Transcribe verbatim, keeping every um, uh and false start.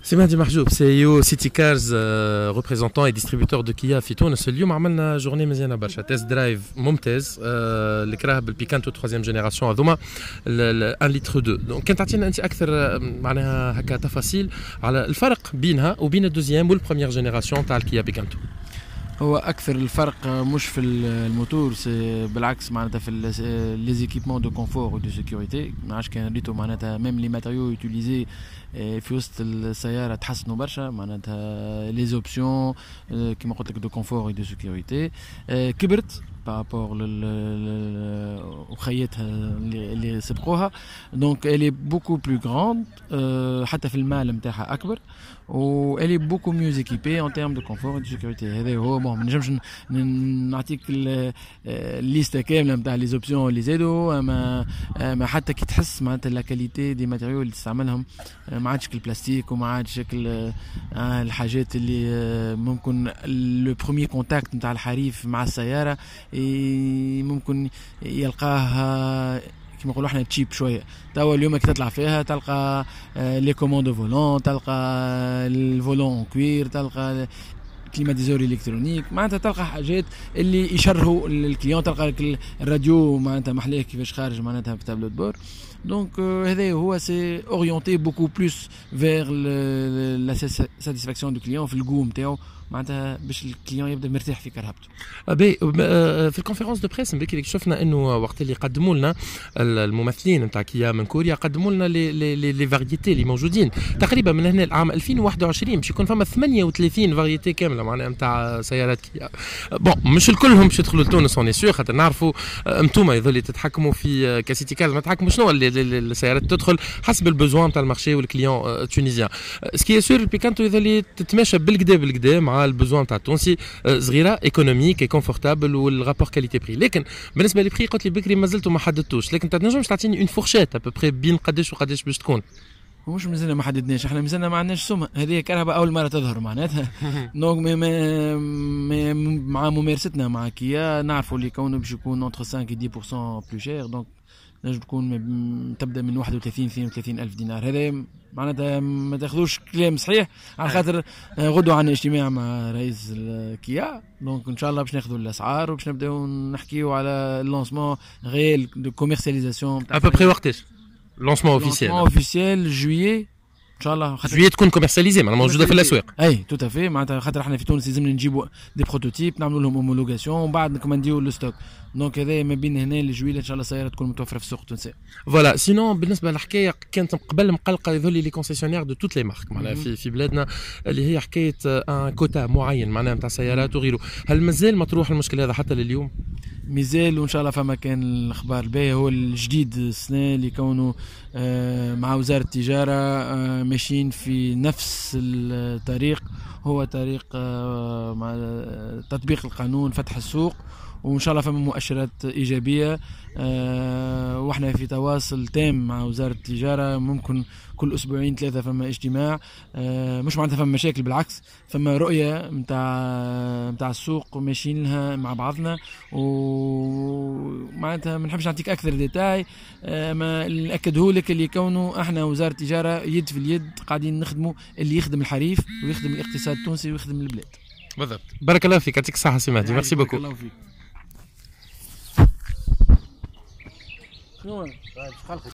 سي مهدي محجوب سي او سيتي كارز ريبريزونتون اي ديستريبيوتور دو كيا في تونس. اليوم عملنا جورني مزيانه برشا، تيست درايف ممتاز اللي كراه بالبيكانتو ثلاثيام جينيراسيون هذوما واحد لتر اثنين. دونك كان تعطينا انت اكثر معناها هكا تفاصيل على الفرق بينها وبين الدوزيام والبروميير جينيراسيون تاع الكيا بيكانتو. هو اكثر الفرق مش في الموتور، بالعكس معناتها في لي زيكيبمون دو كونفور و دو سيكوريتي. ما عادش كان ريتو معناتها ميم لي ماتيريو يوتيليزي في وسط السياره تحسنوا برشا، معناتها لي زوبسيون كيما قلت لك دو كونفور و دو سيكوريتي. كبرت بارابور وخيتها اللي سبقوها، دونك الي بوكو بلو غراند، حتى في المال نتاعها اكبر، و الي بوكو ميو زيكيبي ان تيرم دو كونفور دو سيكوريتي. هذا هو بون، ما نجمش نعطيك الليسته كامله نتاع لي زوبسيون اللي زادوا، اما ما حتى كي تحس معناتها لا كاليتي دي ماتيريو اللي تستعملهم ما عادش البلاستيك وما عادش شكل الحاجات اللي ممكن لو بروميير كونتاكت نتاع الحريف مع السياره ممكن يلقاها كما نقولوا احنا تشيب شويه. توا اليوم كي تطلع فيها تلقى لي كوموند فولون، تلقى الفولون كوير، تلقى كليماتيزور الكترونيك، معناتها تلقى حاجات اللي يشرهوا الكليون، تلقى الراديو معناتها محليه كيفاش خارج معناتها في تابلو بور. دونك هذا هو سي اورينتي بوكو بلوس فيغ لا ساتيسفاكسيون دو كليون في الجو نتاعو، معناتها باش الكليون يبدا مرتاح في كرهبته. ابي في الكونفيرونس دو بريس نبكي شفنا انه وقت اللي قدموا لنا الممثلين نتاع كيا من كوريا قدموا لنا لي لي لي فاريتي اللي موجودين تقريبا من هنا العام ألفين وواحد وعشرين باش يكون فما ثمانية وثلاثين فاريتي كامله معناها نتاع سيارات كيا. بون مش الكلهم باش يدخلوا لتونس اوني سيغ، خاطر نعرفوا انتوما يظل تتحكموا في كاسيتي كارز، ما تحكموا شنو السيارات تدخل حسب البزوان نتاع المارشي والكليون تونيزيان. سكي سور البيكانتو يظل تتماشى بالكدا بالكدا مع البزوان تاع التونسي، صغيره ايكونوميك اي كونفورتابل والرابور كاليتي بري. لكن بالنسبه للبري قلت لي بكري ما زلتوا ما حددتوش، لكن تنجمش تعطيني اون فورشيت ابوبري بين قداش وقداش باش تكون؟ ومش مازلنا ما حددناش، احنا مازلنا ما عندناش سمه، هذه كهرباء اول مره تظهر معناتها. دونك مع ممارستنا مع كيا نعرفوا اللي كونه باش يكون اونتر خمسة و عشرة بالمئة بلو شير، دونك نجم تكون تبدا من واحد وثلاثين اثنين وثلاثين الف دينار. هذا معناتها ما تاخذوش كلام صحيح، على خاطر غدوه عندنا اجتماع مع رئيس الكيا، دونك ان شاء الله باش ناخذوا الاسعار وباش نبداو نحكيو على اللونسمون غير دو كوميرسياليزاسيون. ابوبري وقتاش لونسمون اوفيسيال؟ لونسمون اوفيسيال جويي ان شاء الله، جويي تكون كوميرسياليزي معناها موجوده في الاسواق. اي تو تافي، معناتها خاطر احنا في تونس لازمنا نجيبوا دي بروتوتيب نعملوا لهم اومولوغاسيون ومن بعد نكومانديو لو ستوك. دونك هذا ما بين هنا لجويل ان شاء الله السياره تكون متوفره في السوق التونسي. فوالا سينون بالنسبه للحكايه كانت قبل مقلقه يظل لي كونسيسيونير دو توت لي مارك معناها في في بلادنا اللي هي حكايه ان كوتا معين معناها نتاع سيارات وغيره. هل مازال مطروح المشكل هذا حتى لليوم؟ مازال، وان شاء الله فما كان الاخبار الباهيه. هو الجديد السنه اللي كونه مع وزاره التجاره ماشيين في نفس الطريق، هو طريق مع تطبيق القانون، فتح السوق، وان شاء الله فما مؤشرات ايجابيه. أه واحنا في تواصل تام مع وزاره التجاره، ممكن كل اسبوعين ثلاثه فما اجتماع. أه مش معناتها فما مشاكل، بالعكس فما رؤيه نتاع نتاع السوق ماشيين لها مع بعضنا، ومعناتها ما نحبش نعطيك اكثر ديتاي. أه ما ناكده لك اللي كونه احنا وزاره التجاره يد في اليد قاعدين نخدموا اللي يخدم الحريف ويخدم الاقتصاد التونسي ويخدم البلاد. بالضبط. بارك الله فيك، يعطيك الصحه سي مهدي، ميرسي بوكو. بارك الله فيك. شنو